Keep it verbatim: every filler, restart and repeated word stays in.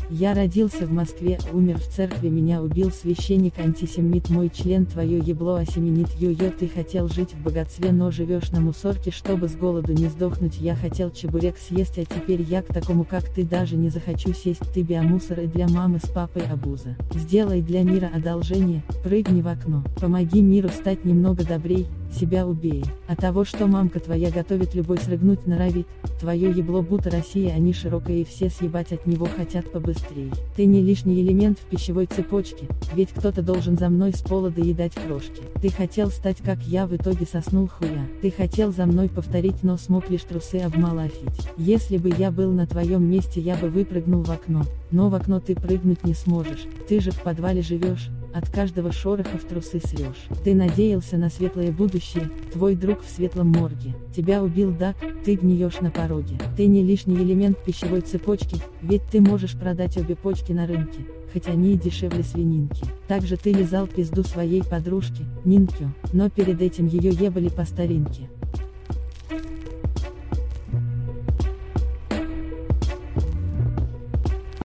Я родился в Москве, умер в церкви, меня убил священник антисемит, мой член твое ебло осеменит, йо-йо, ты хотел жить в богатстве, но живешь на мусорке, чтобы с голоду не сдохнуть, я хотел чебурек съесть, а теперь я к такому как ты даже не захочу сесть, ты биомусор и для мамы с папой обуза. Сделай для мира одолжение, прыгни в окно, помоги миру стать немного добрей, себя убей. А того, что мамка твоя готовит, любой срыгнуть норовит, твое ебло будто Россия, они широкое и все съебать от него хотят побыстрей. Ты не лишний элемент в пищевой цепочке, ведь кто-то должен за мной с пола доедать крошки. Ты хотел стать как я, в итоге соснул хуя. Ты хотел за мной повторить, но смог лишь трусы обмалафить. Если бы я был на твоем месте, я бы выпрыгнул в окно, но в окно ты прыгнуть не сможешь, ты же в подвале живешь, от каждого шороха в трусы срешь. Ты надеялся на светлое будущее, твой друг в светлом морге. Тебя убил Дак, ты гниешь на пороге. Ты не лишний элемент пищевой цепочки, ведь ты можешь продать обе почки на рынке, хоть они и дешевле свининки. Также ты лизал пизду своей подружки, Нинке, но перед этим ее ебали по старинке.